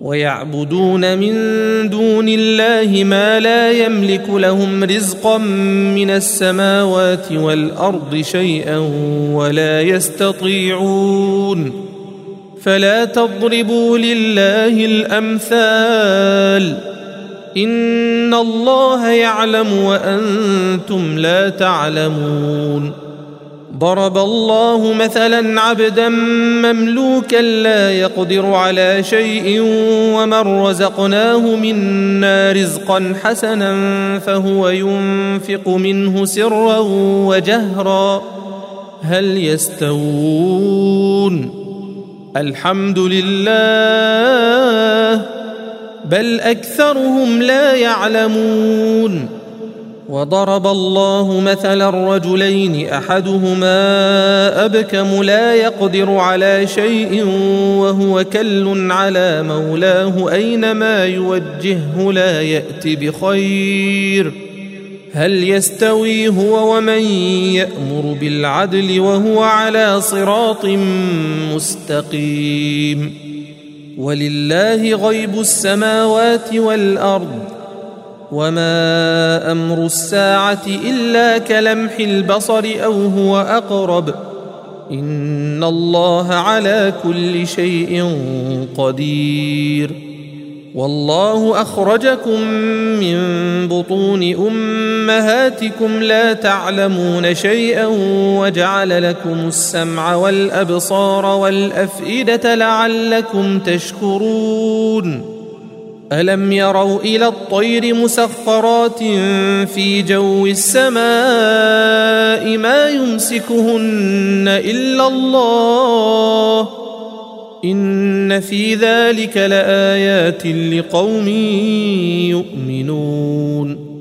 ويعبدون من دون الله ما لا يملك لهم رزقا من السماوات والأرض شيئا ولا يستطيعون فلا تضربوا لله الأمثال إن الله يعلم وأنتم لا تعلمون ضرب الله مثلا عبدا مملوكا لا يقدر على شيء ومن رزقناه منا رزقا حسنا فهو ينفق منه سرا وجهرا هل يستوون الحمد لله بل أكثرهم لا يعلمون وضرب الله مثلا رجلين أحدهما أبكم لا يقدر على شيء وهو كل على مولاه أينما يوجهه لا يأت بخير هل يستوي هو ومن يأمر بالعدل وهو على صراط مستقيم ولله غيب السماوات والأرض وما أمر الساعة إلا كلمح البصر أو هو أقرب إن الله على كل شيء قدير والله أخرجكم من بطون أمهاتكم لا تعلمون شيئا وجعل لكم السمع والأبصار والأفئدة لعلكم تشكرون ألم يروا إلى الطير مسخرات في جو السماء ما يمسكهن إلا الله إن في ذلك لآيات لقوم يؤمنون